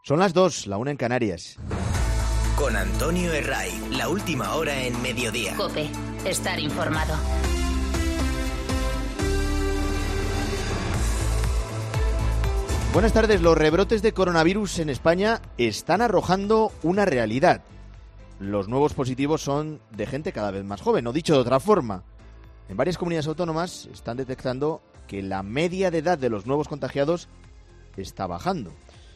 Son las 2, la 1 en Canarias. Con Antonio Herray, la última hora en Mediodía. COPE, estar informado. Buenas tardes. Los rebrotes de coronavirus en España están arrojando una realidad. Los nuevos positivos son de gente cada vez más joven, o dicho de otra forma. En varias comunidades autónomas están detectando que la media de edad de los nuevos contagiados está bajando.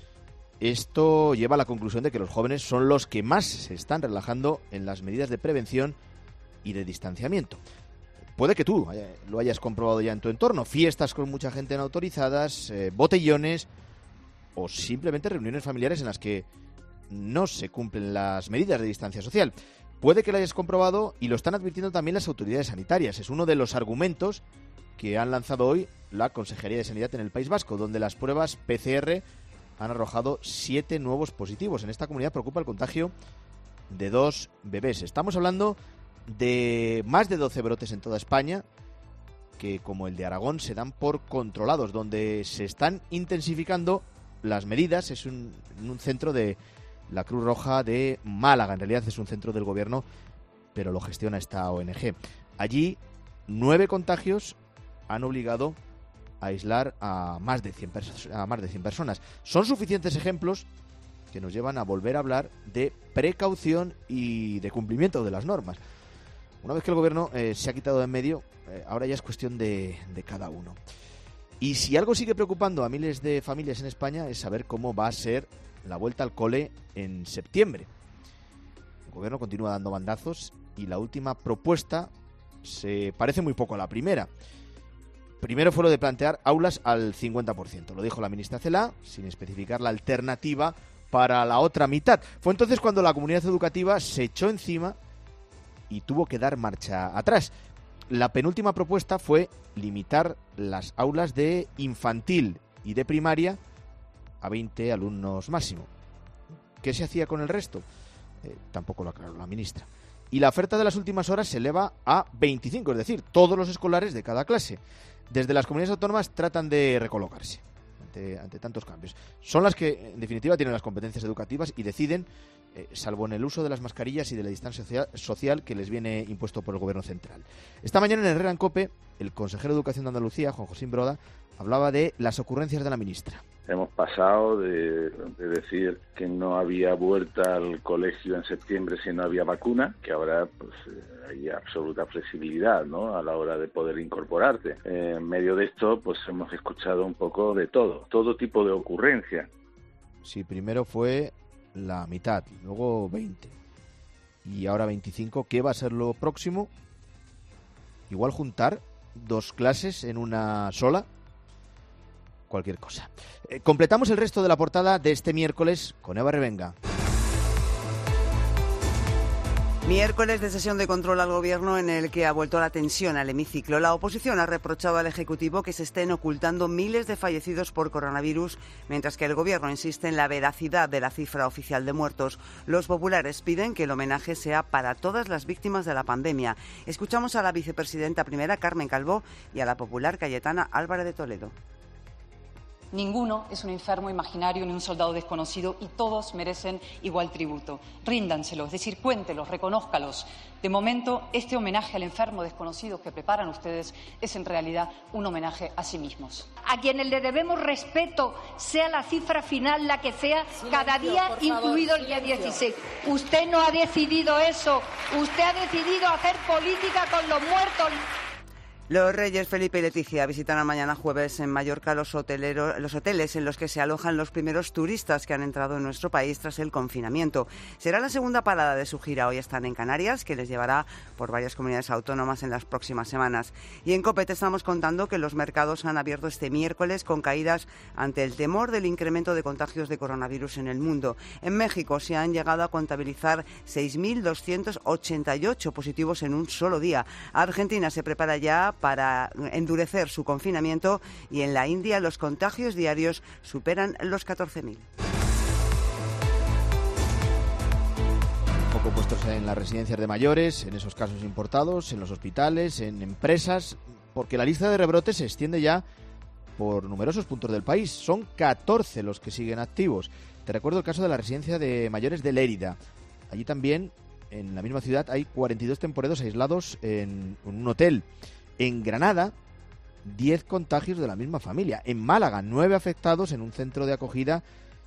Esto lleva a la conclusión de que los jóvenes son los que más se están relajando en las medidas de prevención y de distanciamiento. Puede que tú lo hayas comprobado ya en tu entorno. Fiestas con mucha gente no autorizadas, botellones o simplemente reuniones familiares en las que no se cumplen las medidas de distancia social. Puede que lo hayas comprobado y lo están advirtiendo también las autoridades sanitarias. Es uno de los argumentos que han lanzado hoy la Consejería de Sanidad en el País Vasco, donde las pruebas PCR han arrojado 7 nuevos positivos. En esta comunidad preocupa el contagio de 2 bebés. Estamos hablando de más de 12 brotes en toda España, que como el de Aragón se dan por controlados, donde se están intensificando las medidas. Es un centro de la Cruz Roja de Málaga, en realidad es un centro del gobierno, pero lo gestiona esta ONG. Allí 9 contagios han obligado a aislar a más de 100 personas. Son suficientes ejemplos que nos llevan a volver a hablar de precaución y de cumplimiento de las normas. Una vez que el gobierno se ha quitado de en medio, ahora ya es cuestión de cada uno. Y si algo sigue preocupando a miles de familias en España es saber cómo va a ser la vuelta al cole en septiembre. El gobierno continúa dando bandazos y la última propuesta se parece muy poco a la primera. Primero fue lo de plantear aulas al 50%. Lo dijo la ministra Celaá, sin especificar la alternativa para la otra mitad. Fue entonces cuando la comunidad educativa se echó encima y tuvo que dar marcha atrás. La penúltima propuesta fue limitar las aulas de infantil y de primaria a 20 alumnos máximo. ¿Qué se hacía con el resto? Tampoco lo aclaró la ministra. Y la oferta de las últimas horas se eleva a 25, es decir, todos los escolares de cada clase. Desde las comunidades autónomas tratan de recolocarse ante tantos cambios. Son las que, en definitiva, tienen las competencias educativas y deciden, salvo en el uso de las mascarillas y de la distancia social que les viene impuesto por el Gobierno central. Esta mañana en Herrera en COPE, el consejero de Educación de Andalucía, Juan José Broda, hablaba de las ocurrencias de la ministra. Hemos pasado de decir que no había vuelta al colegio en septiembre si no había vacuna, que ahora pues hay absoluta flexibilidad, ¿no?, a la hora de poder incorporarte. En medio de esto pues hemos escuchado un poco de todo tipo de ocurrencias. Sí, primero fue la mitad, luego 20 y ahora 25. ¿Qué va a ser lo próximo? Igual juntar 2 clases en una sola. Cualquier cosa. Completamos el resto de la portada de este miércoles con Eva Revenga. Miércoles de sesión de control al Gobierno en el que ha vuelto la tensión al hemiciclo. La oposición ha reprochado al Ejecutivo que se estén ocultando miles de fallecidos por coronavirus, mientras que el Gobierno insiste en la veracidad de la cifra oficial de muertos. Los populares piden que el homenaje sea para todas las víctimas de la pandemia. Escuchamos a la vicepresidenta primera, Carmen Calvo, y a la popular Cayetana Álvarez de Toledo. Ninguno es un enfermo imaginario ni un soldado desconocido y todos merecen igual tributo. Ríndanselo, es decir, cuéntelos, reconózcalos. De momento, este homenaje al enfermo desconocido que preparan ustedes es en realidad un homenaje a sí mismos. A quienes le debemos respeto, sea la cifra final la que sea, cada día, incluido el día 16. Usted no ha decidido eso, usted ha decidido hacer política con los muertos. Los reyes Felipe y Leticia visitarán mañana jueves en Mallorca los hoteles en los que se alojan los primeros turistas que han entrado en nuestro país tras el confinamiento. Será la segunda parada de su gira. Hoy están en Canarias, que les llevará por varias comunidades autónomas en las próximas semanas. Y en COPE te estamos contando que los mercados han abierto este miércoles con caídas ante el temor del incremento de contagios de coronavirus en el mundo. En México se han llegado a contabilizar 6.288 positivos en un solo día. Argentina se prepara ya para endurecer su confinamiento y en la India los contagios diarios superan los 14.000. Poco puestos en las residencias de mayores, en esos casos importados, en los hospitales, en empresas, porque la lista de rebrotes se extiende ya por numerosos puntos del país. Son 14 los que siguen activos. Te recuerdo el caso de la residencia de mayores de Lérida. Allí también, en la misma ciudad, hay 42 temporeros aislados en un hotel. En Granada, 10 contagios de la misma familia. En Málaga, 9 afectados en un centro de acogida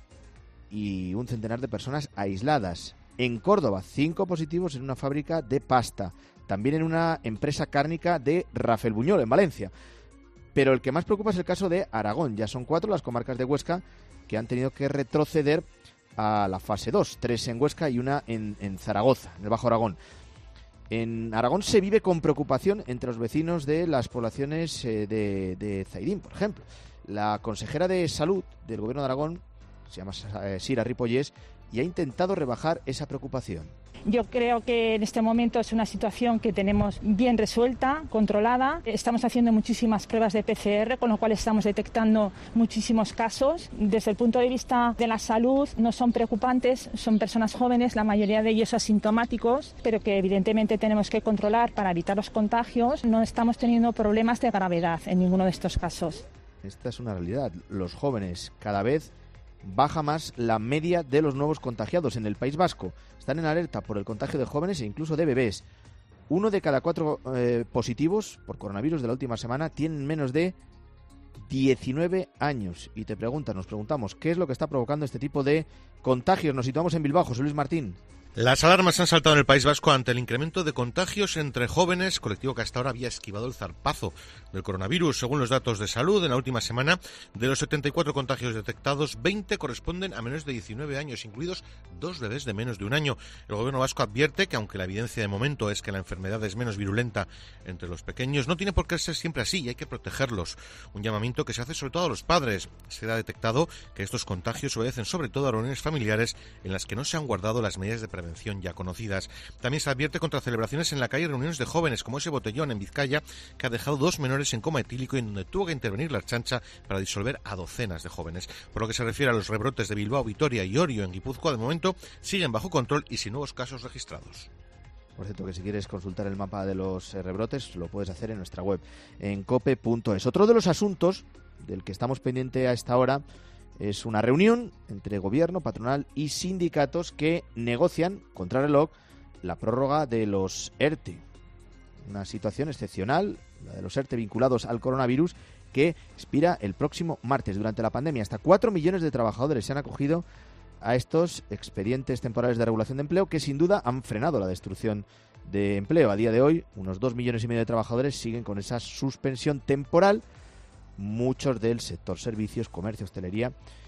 y un centenar de personas aisladas. En Córdoba, 5 positivos en una fábrica de pasta. También en una empresa cárnica de Rafelbuñol, en Valencia. Pero el que más preocupa es el caso de Aragón. Ya son 4 las comarcas de Huesca que han tenido que retroceder a la fase 2. 3 en Huesca y una en Zaragoza, en el Bajo Aragón. En Aragón se vive con preocupación entre los vecinos de las poblaciones de Zaidín, por ejemplo. La consejera de Salud del Gobierno de Aragón se llama Sira Ripollés y ha intentado rebajar esa preocupación. Yo creo que en este momento es una situación que tenemos bien resuelta, controlada. Estamos haciendo muchísimas pruebas de PCR, con lo cual estamos detectando muchísimos casos. Desde el punto de vista de la salud no son preocupantes, son personas jóvenes, la mayoría de ellos asintomáticos, pero que evidentemente tenemos que controlar para evitar los contagios. No estamos teniendo problemas de gravedad en ninguno de estos casos. Esta es una realidad. Los jóvenes cada vez baja más la media de los nuevos contagiados en el País Vasco. Están en alerta por el contagio de jóvenes e incluso de bebés. 1 de cada 4 positivos por coronavirus de la última semana tienen menos de 19 años. Y nos preguntamos, ¿qué es lo que está provocando este tipo de contagios? Nos situamos en Bilbao. José Luis Martín. Las alarmas han saltado en el País Vasco ante el incremento de contagios entre jóvenes, colectivo que hasta ahora había esquivado el zarpazo del coronavirus. Según los datos de salud, en la última semana, de los 74 contagios detectados, 20 corresponden a menores de 19 años, incluidos 2 bebés de menos de un año. El gobierno vasco advierte que, aunque la evidencia de momento es que la enfermedad es menos virulenta entre los pequeños, no tiene por qué ser siempre así y hay que protegerlos. Un llamamiento que se hace sobre todo a los padres. Se ha detectado que estos contagios obedecen sobre todo a reuniones familiares en las que no se han guardado las medidas de prevención ya conocidas. También se advierte contra celebraciones en la calle y reuniones de jóvenes, como ese botellón en Vizcaya que ha dejado 2 menores en coma etílico y en donde tuvo que intervenir la Ertzaintza para disolver a docenas de jóvenes. Por lo que se refiere a los rebrotes de Bilbao, Vitoria y Orio en Guipúzcoa, de momento siguen bajo control y sin nuevos casos registrados. Por cierto, que si quieres consultar el mapa de los rebrotes, lo puedes hacer en nuestra web, en cope.es. Otro de los asuntos del que estamos pendientes a esta hora es una reunión entre gobierno, patronal y sindicatos que negocian, contrarreloj, la prórroga de los ERTE. Una situación excepcional, la de los ERTE vinculados al coronavirus, que expira el próximo martes. Durante la pandemia, hasta 4 millones de trabajadores se han acogido a estos expedientes temporales de regulación de empleo que sin duda han frenado la destrucción de empleo. A día de hoy, unos 2,5 millones de trabajadores siguen con esa suspensión temporal. Muchos del sector servicios, comercio, hostelería.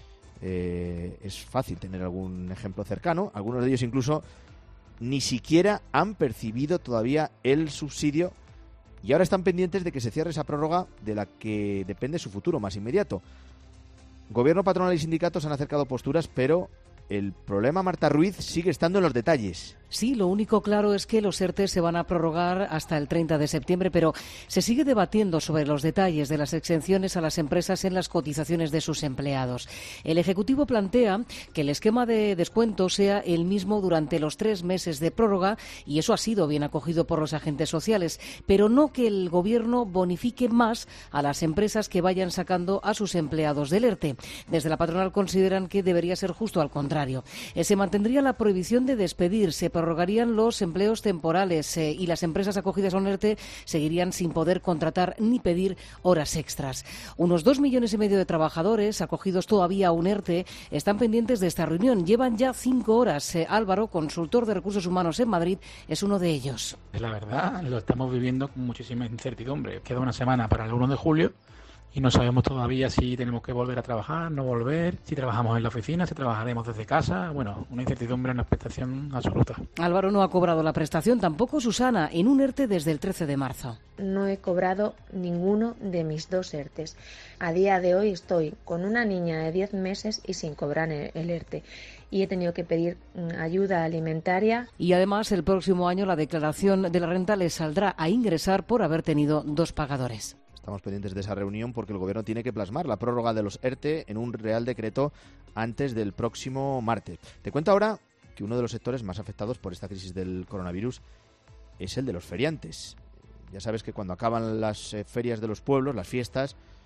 Es fácil tener algún ejemplo cercano. Algunos de ellos incluso ni siquiera han percibido todavía el subsidio y ahora están pendientes de que se cierre esa prórroga de la que depende su futuro más inmediato. Gobierno, patronal y sindicatos han acercado posturas, pero el problema, Marta Ruiz, sigue estando en los detalles. Sí, lo único claro es que los ERTE se van a prorrogar hasta el 30 de septiembre, pero se sigue debatiendo sobre los detalles de las exenciones a las empresas en las cotizaciones de sus empleados. El Ejecutivo plantea que el esquema de descuento sea el mismo durante los 3 meses de prórroga y eso ha sido bien acogido por los agentes sociales, pero no que el Gobierno bonifique más a las empresas que vayan sacando a sus empleados del ERTE. Desde la patronal consideran que debería ser justo al contrario. Se mantendría la prohibición de despedir, se prorrogarían los empleos temporales y las empresas acogidas a un ERTE seguirían sin poder contratar ni pedir horas extras. Unos 2,5 millones de trabajadores acogidos todavía a un ERTE están pendientes de esta reunión. Llevan ya 5 horas. Álvaro, consultor de recursos humanos en Madrid, es uno de ellos. La verdad, lo estamos viviendo con muchísima incertidumbre. Queda una semana para el 1 de julio. Y no sabemos todavía si tenemos que volver a trabajar, no volver, si trabajamos en la oficina, si trabajaremos desde casa. Bueno, una incertidumbre, una expectación absoluta. Álvaro no ha cobrado la prestación, tampoco Susana, en un ERTE desde el 13 de marzo. No he cobrado ninguno de mis 2 ERTEs. A día de hoy estoy con una niña de 10 meses y sin cobrar el ERTE. Y he tenido que pedir ayuda alimentaria. Y además, el próximo año la declaración de la renta le saldrá a ingresar por haber tenido 2 pagadores. Estamos pendientes de esa reunión porque el Gobierno tiene que plasmar la prórroga de los ERTE en un Real Decreto antes del próximo martes. Te cuento ahora que uno de los sectores más afectados por esta crisis del coronavirus es el de los feriantes. Ya sabes que cuando acaban las ferias de los pueblos, las fiestas,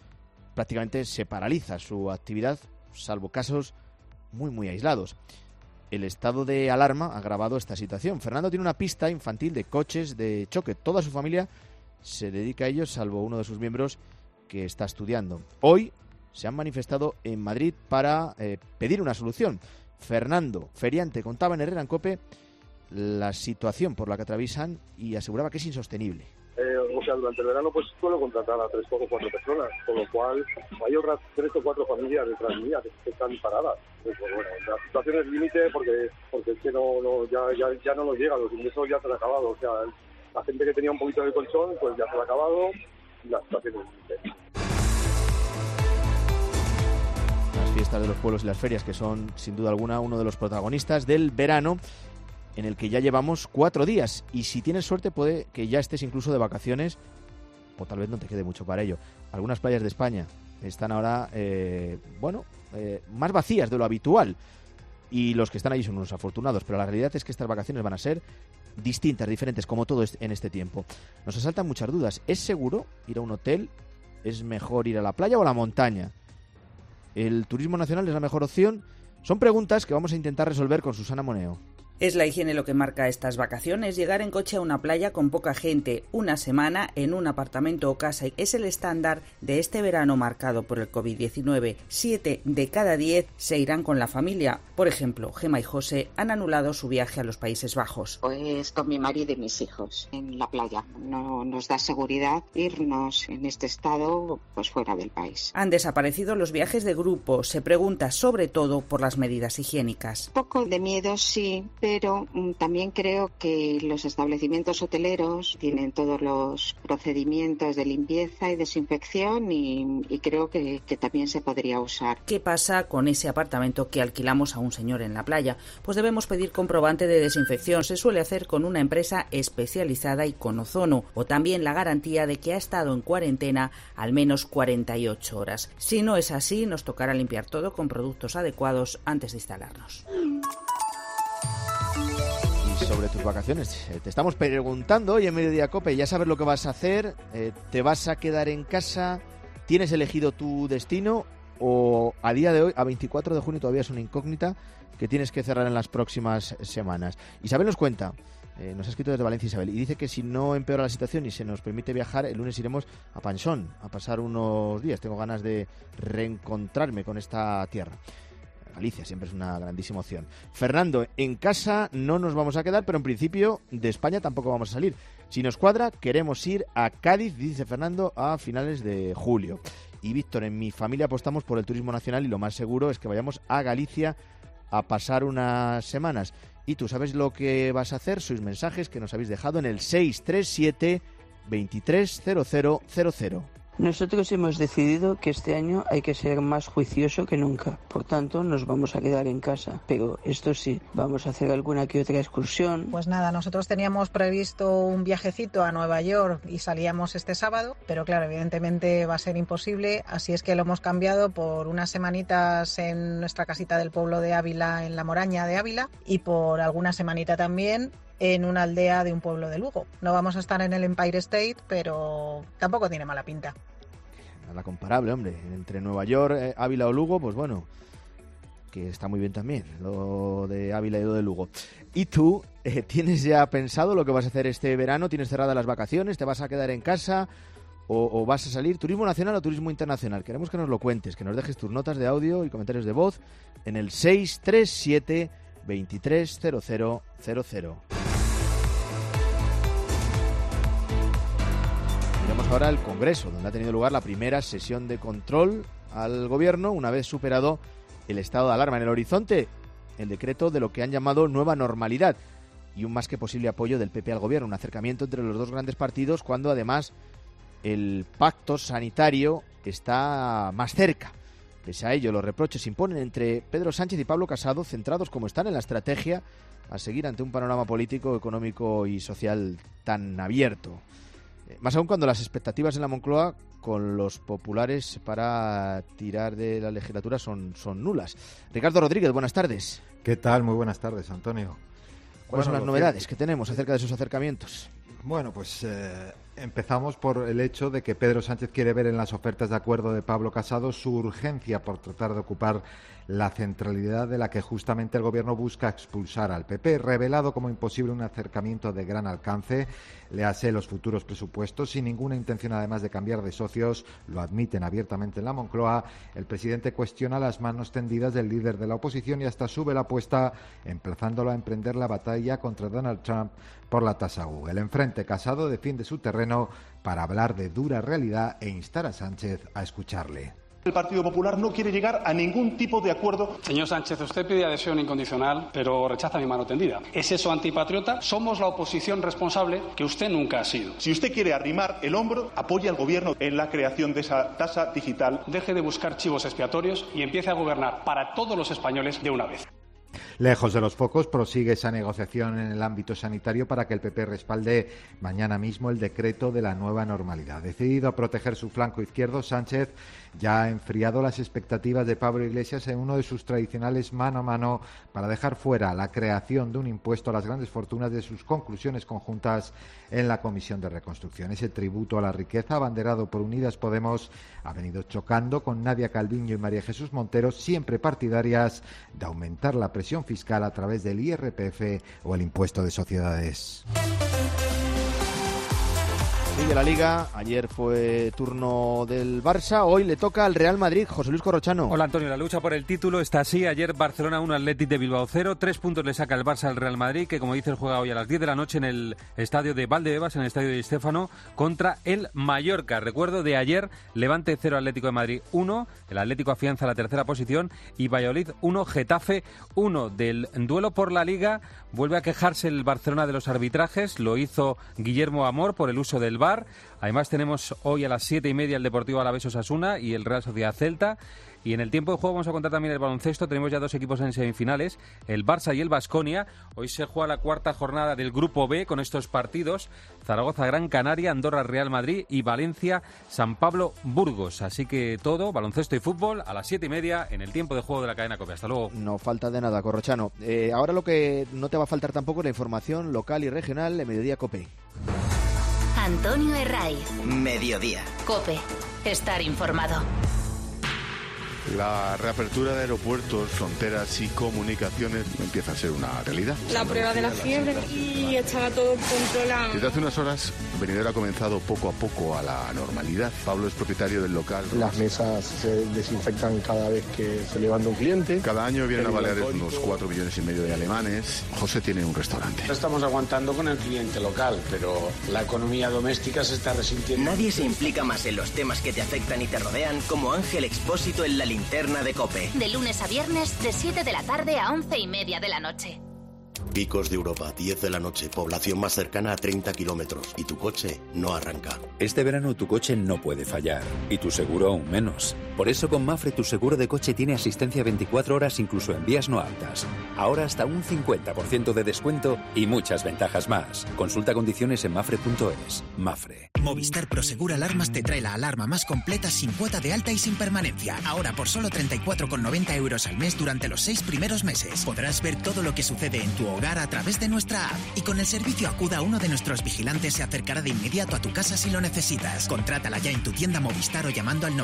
prácticamente se paraliza su actividad, salvo casos muy aislados. El estado de alarma ha agravado esta situación. Fernando tiene una pista infantil de coches de choque. Toda su familia se dedica a ellos, salvo uno de sus miembros que está estudiando. Hoy se han manifestado en Madrid para pedir una solución. Fernando, feriante, contaba en Herrera en COPE la situación por la que atraviesan y aseguraba que es insostenible. Durante el verano pues suelo contratar a 3 o 4 personas, con lo cual hay otras 3 o 4 familias detrás mías que están paradas. Pues, bueno, la situación es límite porque es que ya no nos llega, los ingresos ya se han acabado. O sea, la gente que tenía un poquito de colchón pues ya se ha acabado y la situación es límite. Las fiestas de los pueblos y las ferias, que son sin duda alguna uno de los protagonistas del verano, en el que ya llevamos 4 días, y si tienes suerte puede que ya estés incluso de vacaciones, o tal vez no te quede mucho para ello. Algunas playas de España están ahora, más vacías de lo habitual, y los que están allí son unos afortunados, pero la realidad es que estas vacaciones van a ser distintas, diferentes, como todo en este tiempo. Nos asaltan muchas dudas. ¿Es seguro ir a un hotel? ¿Es mejor ir a la playa o a la montaña? ¿El turismo nacional es la mejor opción? Son preguntas que vamos a intentar resolver con Susana Moneo. Es la higiene lo que marca estas vacaciones, llegar en coche a una playa con poca gente, una semana en un apartamento o casa. Es el estándar de este verano marcado por el COVID-19. 7 de cada 10 se irán con la familia. Por ejemplo, Gema y José han anulado su viaje a los Países Bajos. Pues con mi marido y mis hijos en la playa. No nos da seguridad irnos en este estado pues fuera del país. Han desaparecido los viajes de grupo. Se pregunta sobre todo por las medidas higiénicas. Un poco de miedo sí, pero también creo que los establecimientos hoteleros tienen todos los procedimientos de limpieza y desinfección y creo que también se podría usar. ¿Qué pasa con ese apartamento que alquilamos a un señor en la playa? Pues debemos pedir comprobante de desinfección. Se suele hacer con una empresa especializada y con ozono, o también la garantía de que ha estado en cuarentena al menos 48 horas. Si no es así, nos tocará limpiar todo con productos adecuados antes de instalarnos. Sobre tus vacaciones, te estamos preguntando hoy en Mediodía COPE, ya sabes lo que vas a hacer, te vas a quedar en casa, tienes elegido tu destino o a día de hoy, a 24 de junio, todavía es una incógnita que tienes que cerrar en las próximas semanas. Isabel nos cuenta, nos ha escrito desde Valencia Isabel, y dice que si no empeora la situación y se nos permite viajar, el lunes iremos a Panchón a pasar unos días. Tengo ganas de reencontrarme con esta tierra. Galicia siempre es una grandísima opción. Fernando, en casa no nos vamos a quedar, pero en principio de España tampoco vamos a salir. Si nos cuadra, queremos ir a Cádiz, dice Fernando, a finales de julio. Y Víctor, en mi familia apostamos por el turismo nacional y lo más seguro es que vayamos a Galicia a pasar unas semanas. ¿Y tú sabes lo que vas a hacer? Sois mensajes que nos habéis dejado en el 637 230000. Nosotros hemos decidido que este año hay que ser más juicioso que nunca. Por tanto, nos vamos a quedar en casa. Pero esto sí, vamos a hacer alguna que otra excursión. Pues nada, nosotros teníamos previsto un viajecito a Nueva York y salíamos este sábado, pero claro, evidentemente va a ser imposible, así es que lo hemos cambiado por unas semanitas en nuestra casita del pueblo de Ávila, en la Moraña de Ávila, y por alguna semanita también en una aldea de un pueblo de Lugo. No vamos a estar en el Empire State, pero tampoco tiene mala pinta. Nada comparable, hombre. Entre Nueva York, Ávila o Lugo, pues bueno, que está muy bien también, lo de Ávila y lo de Lugo. ¿Y tú tienes ya pensado lo que vas a hacer este verano? ¿Tienes cerradas las vacaciones? ¿Te vas a quedar en casa? ¿O vas a salir? ¿Turismo nacional o turismo internacional? Queremos que nos lo cuentes, que nos dejes tus notas de audio y comentarios de voz en el 637 230000. Miramos ahora al Congreso, donde ha tenido lugar la primera sesión de control al Gobierno, una vez superado el estado de alarma. En el horizonte, el decreto de lo que han llamado nueva normalidad y un más que posible apoyo del PP al Gobierno, un acercamiento entre los dos grandes partidos cuando además el pacto sanitario está más cerca. Pese a ello, los reproches se imponen entre Pedro Sánchez y Pablo Casado, centrados como están en la estrategia a seguir ante un panorama político, económico y social tan abierto. Más aún cuando las expectativas en la Moncloa con los populares para tirar de la legislatura son nulas. Ricardo Rodríguez, buenas tardes. ¿Qué tal? Muy buenas tardes, Antonio. ¿Cuáles son las novedades que tenemos acerca de esos acercamientos? Bueno, pues Empezamos por el hecho de que Pedro Sánchez quiere ver en las ofertas de acuerdo de Pablo Casado su urgencia por tratar de ocupar la centralidad de la que justamente el Gobierno busca expulsar al PP. Revelado como imposible un acercamiento de gran alcance, léase los futuros presupuestos, sin ninguna intención además de cambiar de socios, lo admiten abiertamente en la Moncloa. El presidente cuestiona las manos tendidas del líder de la oposición y hasta sube la apuesta, emplazándolo a emprender la batalla contra Donald Trump por la tasa Google. Enfrente, Casado defiende su terreno para hablar de dura realidad e instar a Sánchez a escucharle. El Partido Popular no quiere llegar a ningún tipo de acuerdo. Señor Sánchez, usted pide adhesión incondicional, pero rechaza mi mano tendida. ¿Es eso antipatriota? Somos la oposición responsable que usted nunca ha sido. Si usted quiere arrimar el hombro, apoye al Gobierno en la creación de esa tasa digital. Deje de buscar chivos expiatorios y empiece a gobernar para todos los españoles de una vez. Lejos de los focos, prosigue esa negociación en el ámbito sanitario para que el PP respalde mañana mismo el decreto de la nueva normalidad. Decidido a proteger su flanco izquierdo, Sánchez ya ha enfriado las expectativas de Pablo Iglesias en uno de sus tradicionales mano a mano para dejar fuera la creación de un impuesto a las grandes fortunas de sus conclusiones conjuntas en la Comisión de Reconstrucción. Ese tributo a la riqueza, abanderado por Unidas Podemos, ha venido chocando con Nadia Calviño y María Jesús Montero, siempre partidarias de aumentar la presión fiscal a través del IRPF o el impuesto de sociedades. De la Liga, ayer fue turno del Barça, hoy le toca al Real Madrid. José Luis Corrochano. Hola Antonio, la lucha por el título está así. Ayer Barcelona 1, Athletic de Bilbao 0, 3 puntos le saca el Barça al Real Madrid, que como dices juega hoy a las 10 de la noche en el estadio de Valdebebas, en el estadio de Di Stéfano, contra el Mallorca. Recuerdo de ayer, Levante 0, Atlético de Madrid 1, el Atlético afianza la tercera posición, y Valladolid 1, Getafe 1. Del duelo por la Liga vuelve a quejarse el Barcelona de los arbitrajes, lo hizo Guillermo Amor por el uso del VAR. Además tenemos hoy a las 7:30 el Deportivo Alavés Osasuna y el Real Sociedad Celta. Y en el tiempo de juego vamos a contar también el baloncesto. Tenemos ya dos equipos en semifinales, el Barça y el Baskonia. Hoy se juega la cuarta jornada del Grupo B con estos partidos: Zaragoza Gran Canaria, Andorra Real Madrid y Valencia San Pablo Burgos. Así que todo, baloncesto y fútbol, a las 7:30 en el tiempo de juego de la cadena COPE. Hasta luego. No falta de nada, Corrochano. Ahora lo que no te va a faltar tampoco es la información local y regional de Mediodía COPE. Antonio Herraiz. Mediodía. COPE. Estar informado. La reapertura de aeropuertos, fronteras y comunicaciones empieza a ser una realidad. La prueba de la fiebre y estaba todo controlado. Desde hace unas horas, Benidorm ha comenzado poco a poco a la normalidad. Pablo es propietario del local. Las mesas se desinfectan cada vez que se levanta un cliente. Cada año vienen a Baleares unos 4,5 millones de alemanes. José tiene un restaurante. Estamos aguantando con el cliente local, pero la economía doméstica se está resintiendo. Nadie se implica más en los temas que te afectan y te rodean como Ángel Expósito en la linterna de COPE. De lunes a viernes, de 7 de la tarde a 11:30 de la noche. Picos de Europa, 10 de la noche, población más cercana a 30 kilómetros y tu coche no arranca. Este verano tu coche no puede fallar y tu seguro aún menos. Por eso con Mafre tu seguro de coche tiene asistencia 24 horas incluso en vías no aptas. Ahora hasta un 50% de descuento y muchas ventajas más. Consulta condiciones en mafre.es. Mafre. Movistar Prosegur Alarmas te trae la alarma más completa sin cuota de alta y sin permanencia. Ahora por solo 34,90 € al mes durante los 6 primeros meses. Podrás ver todo lo que sucede en tu hogar a través de nuestra app. Y con el servicio Acuda, uno de nuestros vigilantes se acercará de inmediato a tu casa si lo necesitas. Contrátala ya en tu tienda Movistar o llamando al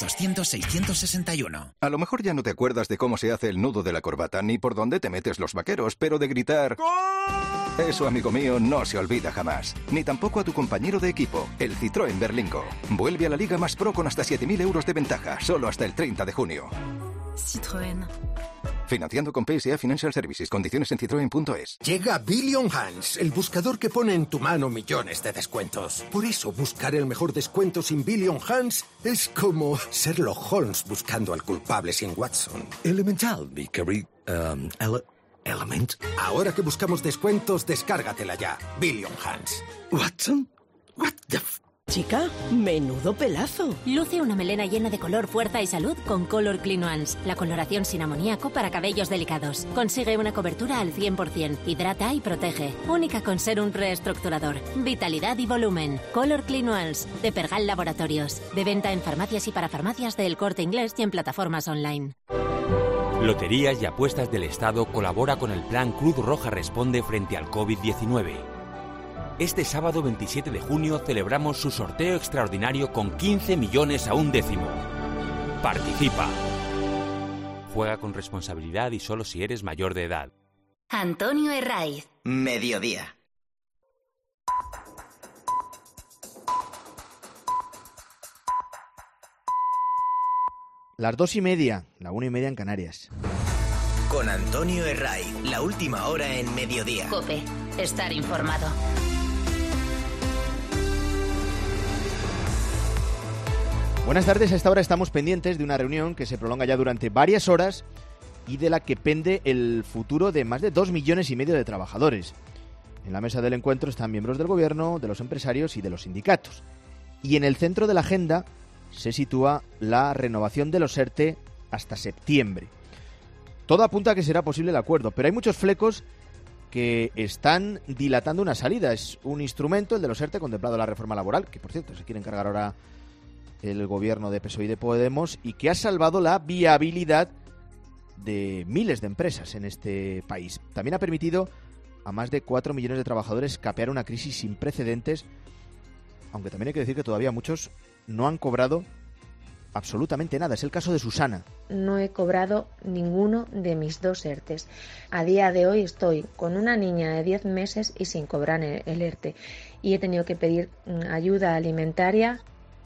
900-200-661. A lo mejor ya no te acuerdas de cómo se hace el nudo de la corbata ni por dónde te metes los vaqueros, pero de gritar ¡Gol! Eso, amigo mío, no se olvida jamás. Ni tampoco a tu compañero de equipo, el Citroën Berlingo. Vuelve a la Liga Más Pro con hasta 7.000 € de ventaja, solo hasta el 30 de junio. Citroën. Financiando con PSA Financial Services. Condiciones en citroen.es. Llega Billion Hands, el buscador que pone en tu mano millones de descuentos. Por eso, buscar el mejor descuento sin Billion Hands es como Sherlock Holmes buscando al culpable sin Watson. Elemental, mi querido... Element. Ahora que buscamos descuentos, descárgatela ya. Billion Hands. Watson? What the Chica, menudo pelazo. Luce una melena llena de color, fuerza y salud con Color Clean Ones, la coloración sin amoníaco para cabellos delicados. Consigue una cobertura al 100%, hidrata y protege. Única con ser un reestructurador, vitalidad y volumen. Color Clean Ones, de Pergal Laboratorios. De venta en farmacias y para farmacias de El Corte Inglés y en plataformas online. Loterías y Apuestas del Estado colabora con el Plan Cruz Roja Responde frente al COVID-19. Este sábado 27 de junio celebramos su sorteo extraordinario con 15 millones a un décimo. Participa. Juega con responsabilidad y solo si eres mayor de edad. Antonio Herraiz. Mediodía. Las 2:30, la 1:30 en Canarias. Con Antonio Herraiz, la última hora en Mediodía. COPE, estar informado. Buenas tardes, a esta hora estamos pendientes de una reunión que se prolonga ya durante varias horas y de la que pende el futuro de más de 2,5 millones de trabajadores. En la mesa del encuentro están miembros del gobierno, de los empresarios y de los sindicatos. Y en el centro de la agenda se sitúa la renovación de los ERTE hasta septiembre. Todo apunta a que será posible el acuerdo, pero hay muchos flecos que están dilatando una salida. Es un instrumento, el de los ERTE, contemplado en la reforma laboral, que por cierto se quiere encargar ahora el gobierno de PSOE y de Podemos, y que ha salvado la viabilidad de miles de empresas en este país. También ha permitido a más de 4 millones de trabajadores capear una crisis sin precedentes, aunque también hay que decir que todavía muchos no han cobrado absolutamente nada. Es el caso de Susana. No he cobrado ninguno de mis 2 ERTEs. A día de hoy estoy con una niña de 10 meses y sin cobrar el ERTE. Y he tenido que pedir ayuda alimentaria.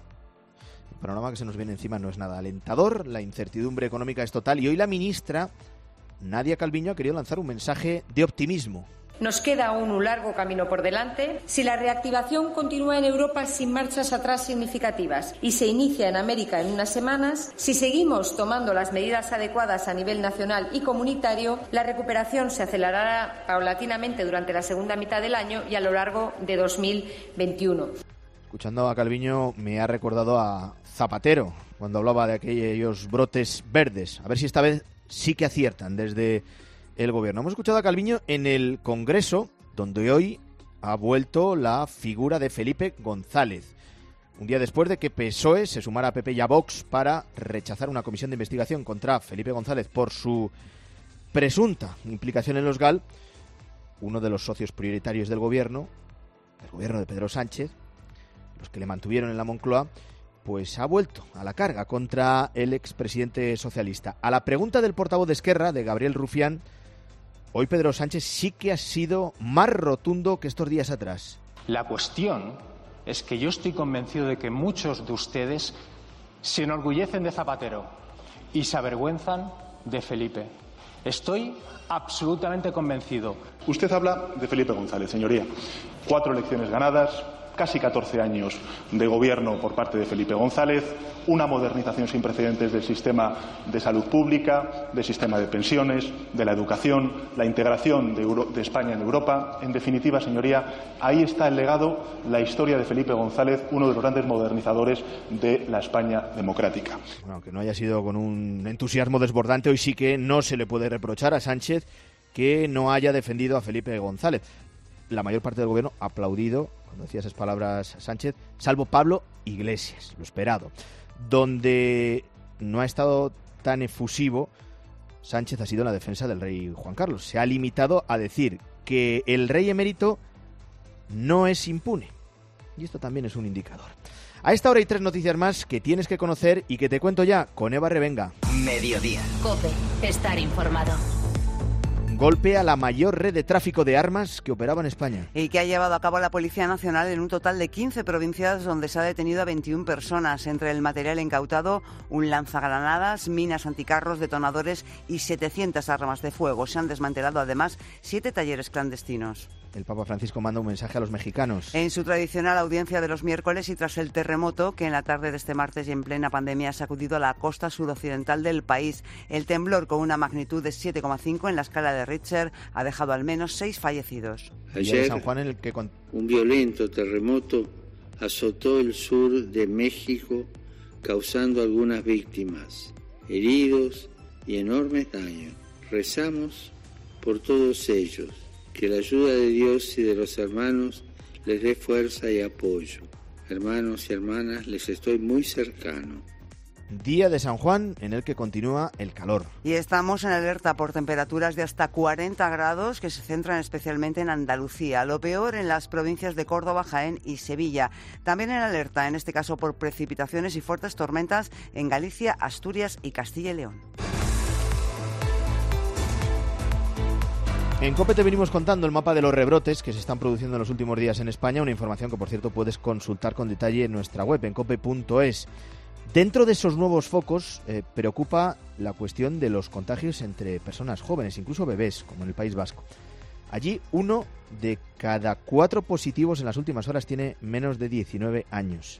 El panorama que se nos viene encima no es nada alentador, la incertidumbre económica es total y hoy la ministra Nadia Calviño ha querido lanzar un mensaje de optimismo. Nos queda aún un largo camino por delante. Si la reactivación continúa en Europa sin marchas atrás significativas y se inicia en América en unas semanas, si seguimos tomando las medidas adecuadas a nivel nacional y comunitario, la recuperación se acelerará paulatinamente durante la segunda mitad del año y a lo largo de 2021. Escuchando a Calviño me ha recordado a Zapatero cuando hablaba de aquellos brotes verdes. A ver si esta vez sí que aciertan desde el gobierno. Hemos escuchado a Calviño en el Congreso, donde hoy ha vuelto la figura de Felipe González. Un día después de que PSOE se sumara a PP y a Vox para rechazar una comisión de investigación contra Felipe González por su presunta implicación en los GAL, uno de los socios prioritarios del gobierno, el gobierno de Pedro Sánchez, los que le mantuvieron en la Moncloa, pues ha vuelto a la carga contra el expresidente socialista. A la pregunta del portavoz de Esquerra, de Gabriel Rufián, hoy Pedro Sánchez sí que ha sido más rotundo que estos días atrás. La cuestión es que yo estoy convencido de que muchos de ustedes se enorgullecen de Zapatero y se avergüenzan de Felipe. Estoy absolutamente convencido. Usted habla de Felipe González, señoría. 4 elecciones ganadas, casi 14 años de gobierno por parte de Felipe González, una modernización sin precedentes del sistema de salud pública, del sistema de pensiones, de la educación, la integración de España en Europa. En definitiva, señoría, ahí está el legado, la historia de Felipe González, uno de los grandes modernizadores de la España democrática. Bueno, aunque no haya sido con un entusiasmo desbordante, hoy sí que no se le puede reprochar a Sánchez que no haya defendido a Felipe González. La mayor parte del gobierno ha aplaudido cuando decía esas palabras Sánchez, salvo Pablo Iglesias, lo esperado. Donde no ha estado tan efusivo Sánchez ha sido en la defensa del rey Juan Carlos. Se ha limitado a decir que el rey emérito no es impune. Y esto también es un indicador. A esta hora hay 3 noticias más que tienes que conocer y que te cuento ya con Eva Revenga. Mediodía. COPE, estar informado. Golpe a la mayor red de tráfico de armas que operaba en España. Y que ha llevado a cabo la Policía Nacional en un total de 15 provincias donde se ha detenido a 21 personas. Entre el material incautado, un lanzagranadas, minas anticarros, detonadores y 700 armas de fuego. Se han desmantelado además 7 talleres clandestinos. El Papa Francisco manda un mensaje a los mexicanos. En su tradicional audiencia de los miércoles y tras el terremoto que en la tarde de este martes y en plena pandemia ha sacudido a la costa sudoccidental del país. El temblor con una magnitud de 7,5 en la escala de Richter ha dejado al menos 6 fallecidos. Ayer, San Juan, en el que un violento terremoto azotó el sur de México, causando algunas víctimas, heridos y enormes daños. Rezamos por todos ellos. Que la ayuda de Dios y de los hermanos les dé fuerza y apoyo. Hermanos y hermanas, les estoy muy cercano. Día de San Juan en el que continúa el calor. Y estamos en alerta por temperaturas de hasta 40 grados que se centran especialmente en Andalucía. Lo peor en las provincias de Córdoba, Jaén y Sevilla. También en alerta, en este caso por precipitaciones y fuertes tormentas en Galicia, Asturias y Castilla y León. En COPE te venimos contando el mapa de los rebrotes que se están produciendo en los últimos días en España, una información que, por cierto, puedes consultar con detalle en nuestra web, en cope.es. Dentro de esos nuevos focos preocupa la cuestión de los contagios entre personas jóvenes, incluso bebés, como en el País Vasco. Allí 1 de cada 4 positivos en las últimas horas tiene menos de 19 años.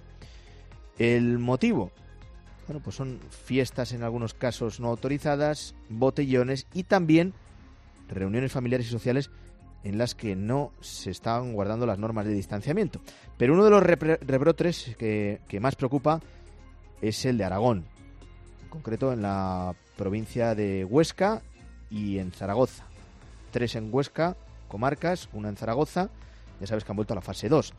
¿El motivo? Bueno, pues son fiestas en algunos casos no autorizadas, botellones y también reuniones familiares y sociales en las que no se están guardando las normas de distanciamiento. Pero uno de los rebrotes que más preocupa es el de Aragón, en concreto en la provincia de Huesca y en Zaragoza. 3 en Huesca, comarcas, 1 en Zaragoza, ya sabes que han vuelto a la fase 2.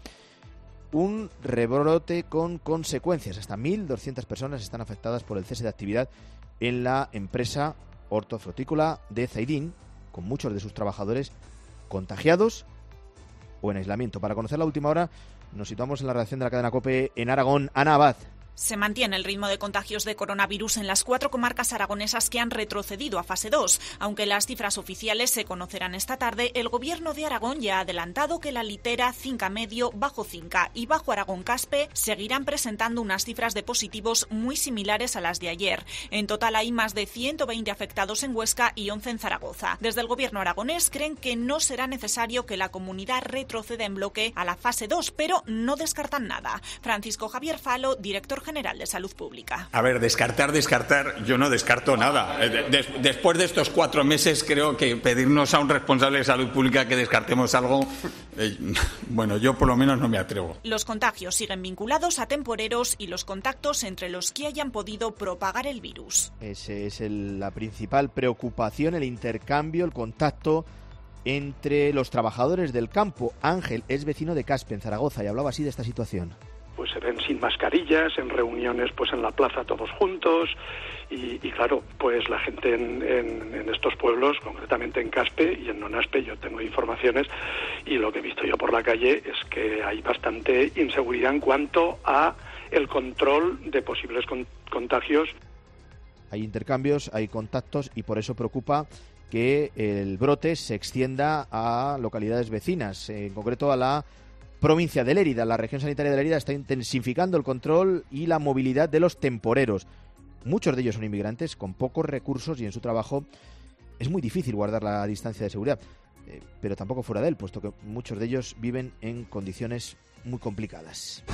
Un rebrote con consecuencias. Hasta 1.200 personas están afectadas por el cese de actividad en la empresa hortofrutícola de Zaidín, con muchos de sus trabajadores contagiados o en aislamiento. Para conocer la última hora, nos situamos en la redacción de la cadena COPE en Aragón. Ana Abad. Se mantiene el ritmo de contagios de coronavirus en las 4 comarcas aragonesas que han retrocedido a fase 2. Aunque las cifras oficiales se conocerán esta tarde, el Gobierno de Aragón ya ha adelantado que la Litera, Cinca Medio, Bajo Cinca y Bajo Aragón Caspe seguirán presentando unas cifras de positivos muy similares a las de ayer. En total hay más de 120 afectados en Huesca y 11 en Zaragoza. Desde el Gobierno aragonés creen que no será necesario que la comunidad retroceda en bloque a la fase 2, pero no descartan nada. Francisco Javier Falo, director general de Salud Pública. A ver, descartar, yo no descarto nada. Después de estos 4 meses, creo que pedirnos a un responsable de Salud Pública que descartemos algo, bueno, yo por lo menos no me atrevo. Los contagios siguen vinculados a temporeros y los contactos entre los que hayan podido propagar el virus. Esa es la principal preocupación, el intercambio, el contacto entre los trabajadores del campo. Ángel es vecino de Caspe, en Zaragoza, y hablaba así de esta situación. Pues se ven sin mascarillas, en reuniones pues en la plaza todos juntos y claro, pues la gente en estos pueblos, concretamente en Caspe y en Nonaspe, yo tengo informaciones y lo que he visto yo por la calle es que hay bastante inseguridad en cuanto a el control de posibles contagios. Hay intercambios, hay contactos y por eso preocupa que el brote se extienda a localidades vecinas, en concreto a la provincia de Lérida. La región sanitaria de Lérida está intensificando el control y la movilidad de los temporeros. Muchos de ellos son inmigrantes con pocos recursos y en su trabajo es muy difícil guardar la distancia de seguridad, pero tampoco fuera de él, puesto que muchos de ellos viven en condiciones muy complicadas.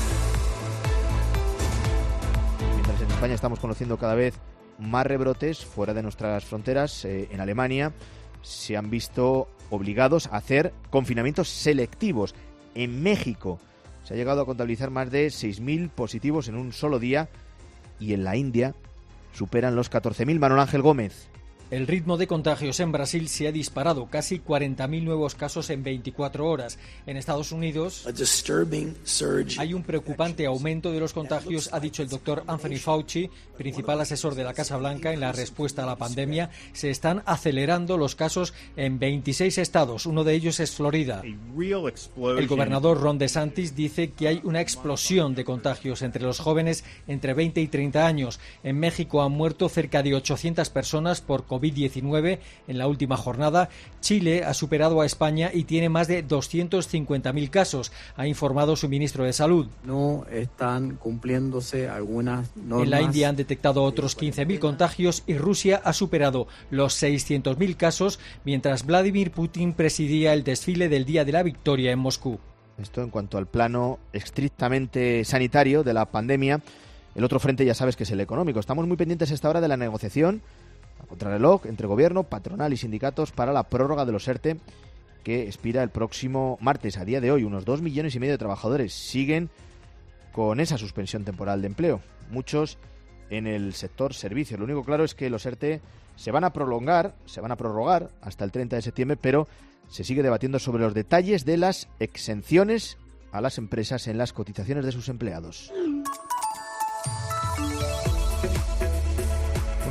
Mientras en España estamos conociendo cada vez más rebrotes fuera de nuestras fronteras, en Alemania se han visto obligados a hacer confinamientos selectivos. En México se ha llegado a contabilizar más de 6.000 positivos en un solo día y en la India superan los 14.000. Manuel Ángel Gómez. El ritmo de contagios en Brasil se ha disparado, casi 40.000 nuevos casos en 24 horas. En Estados Unidos hay un preocupante aumento de los contagios, ha dicho el doctor Anthony Fauci, principal asesor de la Casa Blanca en la respuesta a la pandemia. Se están acelerando los casos en 26 estados, uno de ellos es Florida. El gobernador Ron DeSantis dice que hay una explosión de contagios entre los jóvenes entre 20 y 30 años. En México han muerto cerca de 800 personas por COVID-19 en la última jornada. Chile ha superado a España y tiene más de 250.000 casos, ha informado su ministro de Salud. No están cumpliéndose algunas normas. En la India han detectado otros 15.000 contagios y Rusia ha superado los 600.000 casos, mientras Vladimir Putin presidía el desfile del Día de la Victoria en Moscú. Esto en cuanto al plano estrictamente sanitario de la pandemia. El otro frente ya sabes que es el económico. Estamos muy pendientes a esta hora de la negociación a contrarreloj entre gobierno, patronal y sindicatos para la prórroga de los ERTE que expira el próximo martes. A día de hoy, unos 2,5 millones de trabajadores siguen con esa suspensión temporal de empleo. Muchos en el sector servicios. Lo único claro es que los ERTE se van a prorrogar hasta el 30 de septiembre, pero se sigue debatiendo sobre los detalles de las exenciones a las empresas en las cotizaciones de sus empleados.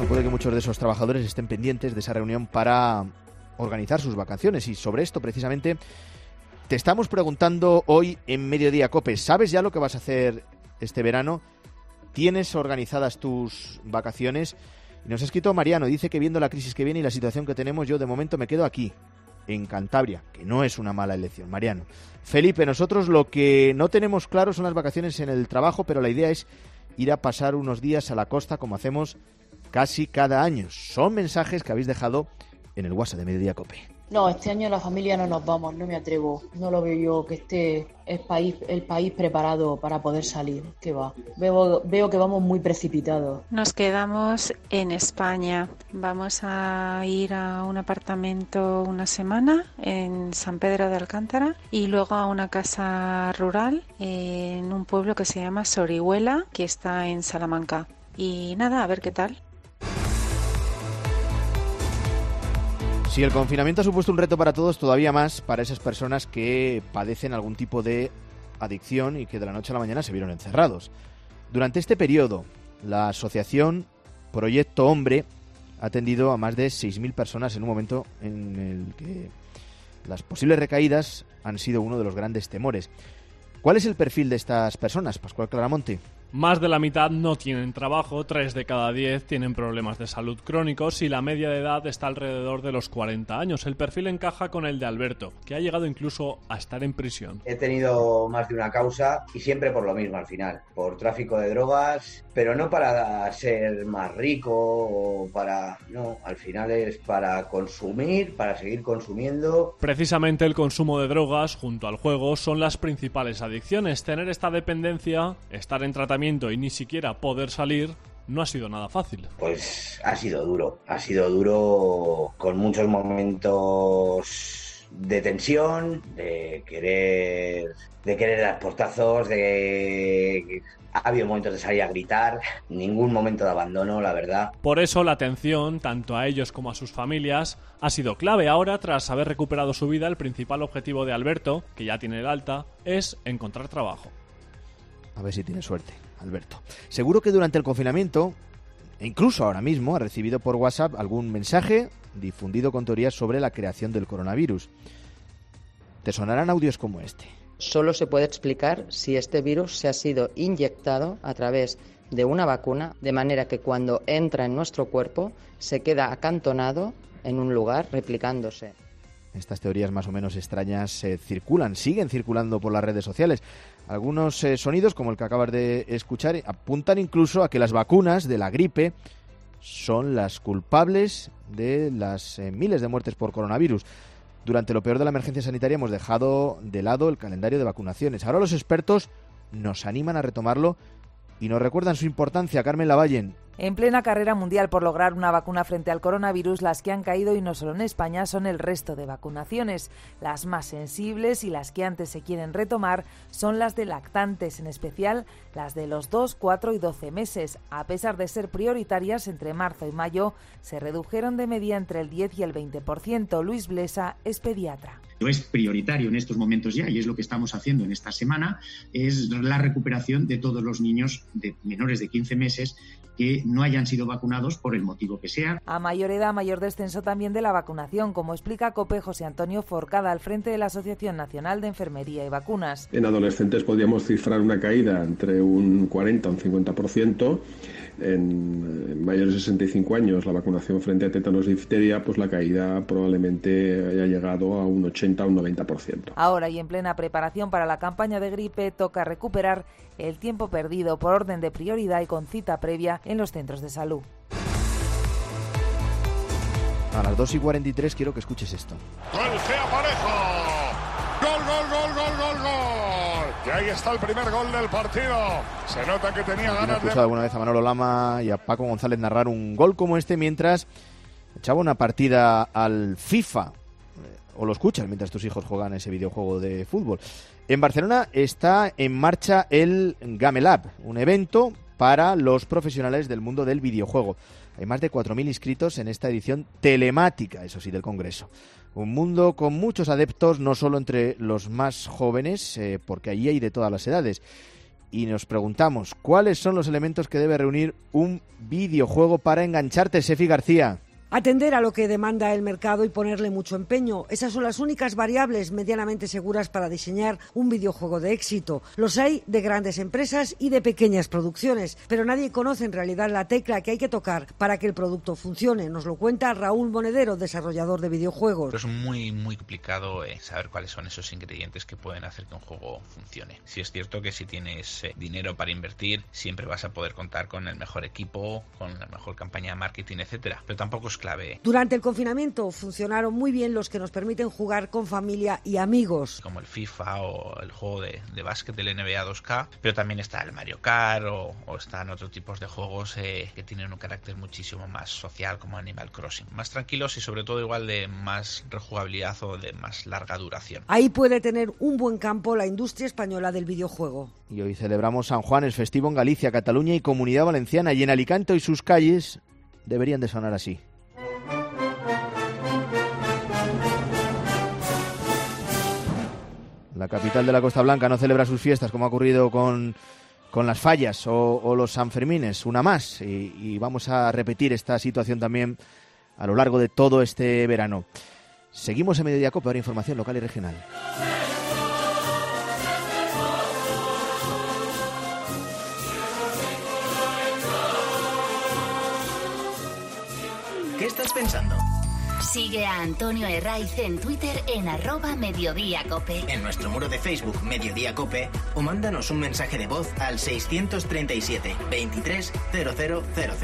Puede que muchos de esos trabajadores estén pendientes de esa reunión para organizar sus vacaciones, y sobre esto precisamente te estamos preguntando hoy en Mediodía COPE. ¿Sabes ya lo que vas a hacer este verano? ¿Tienes organizadas tus vacaciones? Y nos ha escrito Mariano, dice que viendo la crisis que viene y la situación que tenemos, yo de momento me quedo aquí, en Cantabria, que no es una mala elección. Mariano. Felipe, nosotros lo que no tenemos claro son las vacaciones en el trabajo, pero la idea es ir a pasar unos días a la costa como hacemos casi cada año. Son mensajes que habéis dejado en el WhatsApp de Mediodía COPE. No, este año la familia no nos vamos, no me atrevo. No lo veo yo que esté el país preparado para poder salir. ¿Qué va? Veo que vamos muy precipitados. Nos quedamos en España. Vamos a ir a un apartamento una semana en San Pedro de Alcántara y luego a una casa rural en un pueblo que se llama Sorihuela, que está en Salamanca. Y nada, a ver qué tal. Si el confinamiento ha supuesto un reto para todos, todavía más para esas personas que padecen algún tipo de adicción y que de la noche a la mañana se vieron encerrados. Durante este periodo, la asociación Proyecto Hombre ha atendido a más de 6.000 personas en un momento en el que las posibles recaídas han sido uno de los grandes temores. ¿Cuál es el perfil de estas personas, Pascual Claramonte? Más de la mitad no tienen trabajo, 3 de cada 10 tienen problemas de salud crónicos y la media de edad está alrededor de los 40 años. El perfil encaja con el de Alberto, que ha llegado incluso a estar en prisión. He tenido más de una causa y siempre por lo mismo al final, por tráfico de drogas, pero no para ser más rico o para... No, al final es para consumir, para seguir consumiendo. Precisamente el consumo de drogas junto al juego son las principales adicciones. Tener esta dependencia, estar en tratamiento y ni siquiera poder salir no ha sido nada fácil. Pues ha sido duro con muchos momentos de tensión, de querer dar portazos, ha habido momentos de salir a gritar, ningún momento de abandono, la verdad. Por eso la atención, tanto a ellos como a sus familias, ha sido clave. Ahora, tras haber recuperado su vida, el principal objetivo de Alberto, que ya tiene el alta, es encontrar trabajo. A ver si tiene suerte, Alberto. Seguro que durante el confinamiento, e incluso ahora mismo, ha recibido por WhatsApp algún mensaje difundido con teorías sobre la creación del coronavirus. Te sonarán audios como este. Solo se puede explicar si este virus se ha sido inyectado a través de una vacuna, de manera que cuando entra en nuestro cuerpo se queda acantonado en un lugar replicándose. Estas teorías más o menos extrañas siguen circulando por las redes sociales. Algunos sonidos, como el que acabas de escuchar, apuntan incluso a que las vacunas de la gripe son las culpables de las miles de muertes por coronavirus. Durante lo peor de la emergencia sanitaria hemos dejado de lado el calendario de vacunaciones. Ahora los expertos nos animan a retomarlo y nos recuerdan su importancia. Carmen Lavallen. En plena carrera mundial por lograr una vacuna frente al coronavirus, las que han caído, y no solo en España, son el resto de vacunaciones. Las más sensibles y las que antes se quieren retomar son las de lactantes, en especial las de los 2, 4 y 12 meses. A pesar de ser prioritarias, entre marzo y mayo se redujeron de media entre el 10 y el 20%. Luis Blesa es pediatra. Lo es prioritario en estos momentos ya, y es lo que estamos haciendo en esta semana, es la recuperación de todos los niños de menores de 15 meses que no hayan sido vacunados por el motivo que sea. A mayor edad, mayor descenso también de la vacunación, como explica COPE José Antonio Forcada, al frente de la Asociación Nacional de Enfermería y Vacunas. En adolescentes podríamos cifrar una caída entre un 40 y un 50%. En mayores de 65 años, la vacunación frente a tétanos y difteria, pues la caída probablemente haya llegado a un 80 o un 90%. Ahora, y en plena preparación para la campaña de gripe, toca recuperar el tiempo perdido por orden de prioridad y con cita previa en los centros de salud. A las 2:43 quiero que escuches esto. ¡Gol sea parejo! ¡Gol, gol, gol, gol, gol, gol! Y ahí está el primer gol del partido. Se nota que tenía ganas de... He escuchado alguna vez a Manolo Lama y a Paco González narrar un gol como este mientras echaba una partida al FIFA. O lo escuchas mientras tus hijos juegan ese videojuego de fútbol. En Barcelona está en marcha el GameLab, un evento para los profesionales del mundo del videojuego. Hay más de 4.000 inscritos en esta edición telemática, eso sí, del Congreso. Un mundo con muchos adeptos, no solo entre los más jóvenes, porque allí hay de todas las edades. y nos preguntamos, ¿cuáles son los elementos que debe reunir un videojuego para engancharte, Sefi García? Atender a lo que demanda el mercado y ponerle mucho empeño. Esas son las únicas variables medianamente seguras para diseñar un videojuego de éxito. Los hay de grandes empresas y de pequeñas producciones, pero nadie conoce en realidad la tecla que hay que tocar para que el producto funcione. Nos lo cuenta Raúl Monedero, desarrollador de videojuegos. Es muy complicado saber cuáles son esos ingredientes que pueden hacer que un juego funcione. Sí es cierto que si tienes dinero para invertir, siempre vas a poder contar con el mejor equipo, con la mejor campaña de marketing, etcétera. Pero tampoco es clave. Durante el confinamiento funcionaron muy bien los que nos permiten jugar con familia y amigos. Como el FIFA o el juego de básquet del NBA 2K, pero también está el Mario Kart o están otros tipos de juegos que tienen un carácter muchísimo más social, como Animal Crossing. Más tranquilos y sobre todo igual de más rejugabilidad o de más larga duración. Ahí puede tener un buen campo la industria española del videojuego. Y hoy celebramos San Juan, es festivo en Galicia, Cataluña y Comunidad Valenciana, y en Alicante y sus calles deberían de sonar así. La capital de la Costa Blanca no celebra sus fiestas como ha ocurrido con las fallas o los Sanfermines, una más. Y vamos a repetir esta situación también a lo largo de todo este verano. Seguimos en Mediodía Cope, ahora información local y regional. ¿Qué estás pensando? Sigue a Antonio Herraiz en Twitter en @mediodíacope. En nuestro muro de Facebook Mediodía Cope o mándanos un mensaje de voz al 637 23 0000.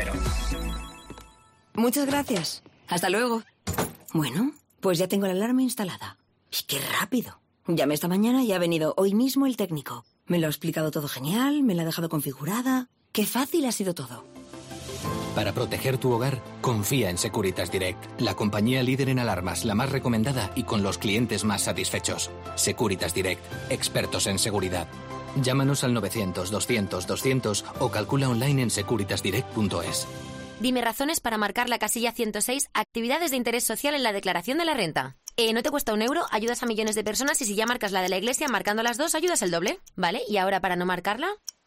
Muchas gracias. Hasta luego. Bueno, pues ya tengo la alarma instalada. ¡Y qué rápido! Llamé esta mañana y ha venido hoy mismo el técnico. Me lo ha explicado todo genial, me la ha dejado configurada. ¡Qué fácil ha sido todo! Para proteger tu hogar, confía en Securitas Direct, la compañía líder en alarmas, la más recomendada y con los clientes más satisfechos. Securitas Direct, expertos en seguridad. Llámanos al 900-200-200 o calcula online en securitasdirect.es. Dime razones para marcar la casilla 106, actividades de interés social en la declaración de la renta. No te cuesta €1, ayudas a millones de personas y si ya marcas la de la iglesia, marcando las dos, ayudas el doble. ¿Vale? Y ahora para no marcarla...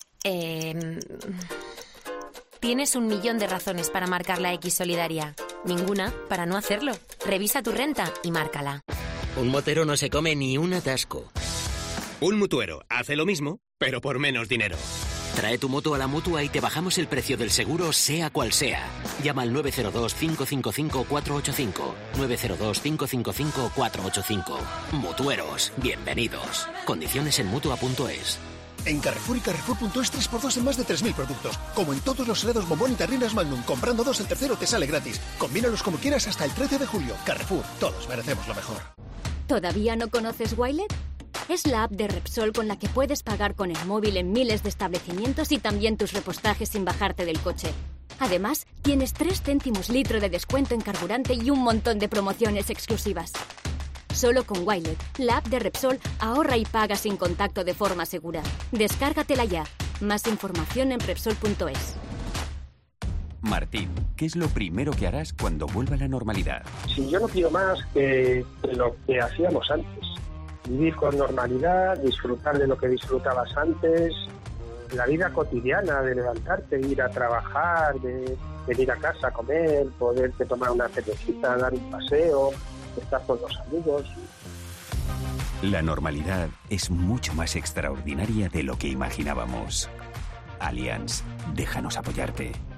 Tienes 1.000.000 de razones para marcar la X solidaria. Ninguna para no hacerlo. Revisa tu renta y márcala. Un motero no se come ni un atasco. Un mutuero hace lo mismo, pero por menos dinero. Trae tu moto a la Mutua y te bajamos el precio del seguro, sea cual sea. Llama al 902-555-485. 902-555-485. Mutueros, bienvenidos. Condiciones en Mutua.es. En Carrefour y Carrefour.es 3x2 en más de 3.000 productos. Como en todos los helados Bombón y Tarrinas Magnum. Comprando 2, el tercero te sale gratis. Combínalos como quieras hasta el 13 de julio. Carrefour, todos merecemos lo mejor. ¿Todavía no conoces Wilet? Es la app de Repsol con la que puedes pagar con el móvil en miles de establecimientos y también tus repostajes sin bajarte del coche. Además, tienes 3 céntimos litro de descuento en carburante y un montón de promociones exclusivas. Solo con Wilet, la app de Repsol, ahorra y paga sin contacto de forma segura. Descárgatela ya. Más información en Repsol.es. Martín, ¿qué es lo primero que harás cuando vuelva la normalidad? Si yo no pido más que lo que hacíamos antes. Vivir con normalidad, disfrutar de lo que disfrutabas antes, la vida cotidiana de levantarte, ir a trabajar, de venir a casa a comer, poderte tomar una cervecita, dar un paseo, estar con los amigos. La normalidad es mucho más extraordinaria de lo que imaginábamos. Allianz, déjanos apoyarte.